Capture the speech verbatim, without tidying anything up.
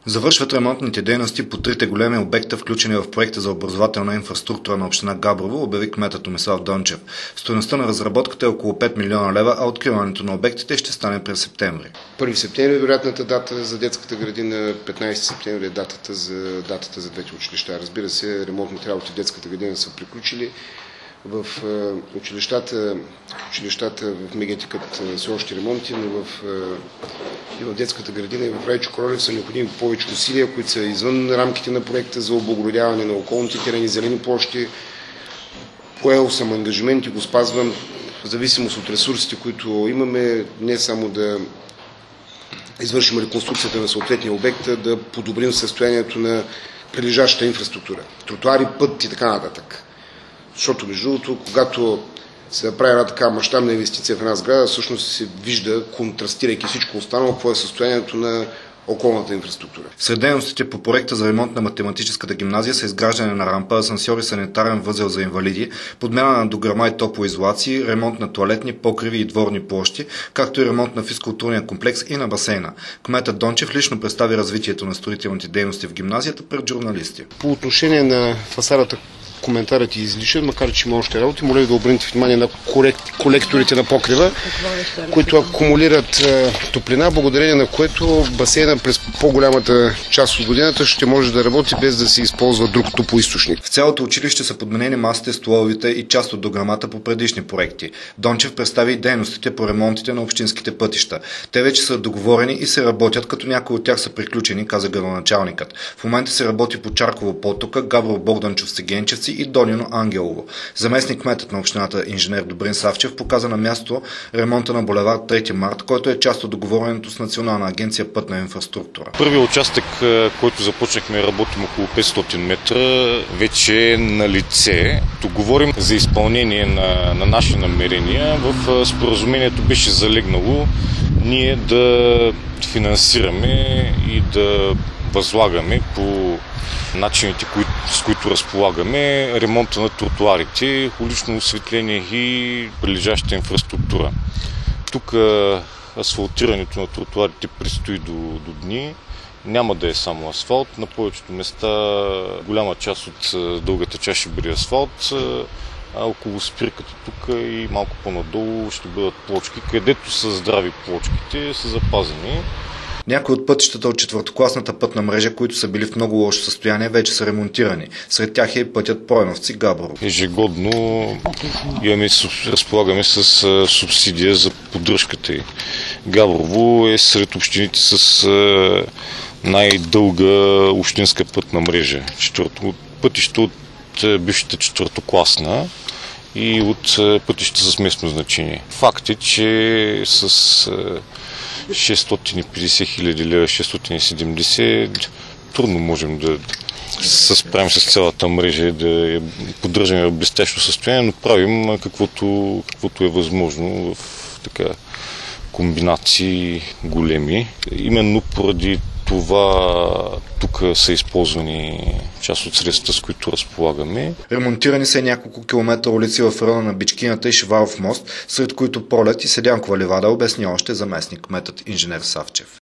Завършват ремонтните дейности по трите големи обекта, включени в проекта за образователна инфраструктура на община Габрово, обяви кметът Томислав Дончев. Стойността на разработката е около пет милиона лева, а откриването на обектите ще стане през септември. първи септември е вероятната дата за детската градина, петнайсети септември е датата за, датата за двете училища. Разбира се, ремонтните работи в детската градина са приключили. В училищата, училищата в Мега текат все още ремонти, но в, и в детската градина и в Райчо Кролев са необходими повече усилия, които са извън рамките на проекта за облагородяване на околните терени, зелени площи. Поел съм ангажимент и го спазвам в зависимост от ресурсите, които имаме, не само да извършим реконструкцията на съответния обект, да подобрим състоянието на прилежащата инфраструктура, тротуари, път и така нататък. Защото, между другото, когато се направи една така мащабна инвестиция в една сграда, всъщност се вижда, контрастирайки всичко останало, какво е състоянието на околната инфраструктура. Сред дейностите по проекта за ремонт на математическата гимназия са изграждане на рампа, асансьор и санитарен възел за инвалиди, подмяна на дограма и топлоизолации, ремонт на тоалетни, покриви и дворни площи, както и ремонт на физкултурния комплекс и на басейна. Кметът Дончев лично представи развитието на строителните дейности в гимназията пред журналисти. По отношение на фасадата, коментарът е излишен, макар че има още работи. Моля ви да обърнете внимание на корект, колекторите на покрива, които акумулират е, топлина, благодарение на което басейна през по-голямата част от годината ще може да работи без да се използва друг топлоизточник. В цялото училище са подменени масите, столовите и част от дограмата по предишни проекти. Дончев представи и дейностите по ремонтите на общинските пътища. Те вече са договорени и се работят, като някои от тях са приключени, каза градоначалникът. В момента се работи по Чарково потока, Габрово Богданчов-Сегенчевци и Донино Ангелово. Заместник кметът на общината инженер Добрин Савчев показа на място ремонта на булевард трети март, който е част от договореното с Национална агенция пътна инфраструктура. Първият участък, който започнахме, работим около петстотин метра, вече е на лице. Тук говорим за изпълнение на, на наши намерения. В споразумението беше залегнало ние да финансираме и да възлагаме по начините, с които разполагаме, ремонта на тротуарите, улично осветление и прилежаща инфраструктура. Тук асфалтирането на тротуарите предстои до, до дни. Няма да е само асфалт. На повечето места голяма част от дългата част ще бъде асфалт, а около спирката тук и малко по-надолу ще бъдат плочки. Където са здрави плочките, са запазени. Някои от пътищата от четвъртокласната пътна мрежа, които са били в много лошо състояние, вече са ремонтирани. Сред тях е и пътят Пройновци-Габрово. Ежегодно имаме, разполагаме с субсидия за поддръжката й. Габрово е сред общините с най-дълга общинска пътна мрежа. Четвърто, пътища от бившата четвъртокласна и от пътища с местно значение. Факт е, че с шестстотин и петдесет хиляди лева, шестстотин и седемдесет, трудно можем да се справим с цялата мрежа и да я поддържаме в блестящо състояние, но правим каквото, каквото е възможно в така комбинации големи. Именно поради това тук са използвани част от средствата, с които разполагаме. Ремонтирани са няколко километра улици в района на Бичкината и Шиваров мост, сред които Пролет и Седянкова ливада, обясни още заместник кметът инженер Савчев.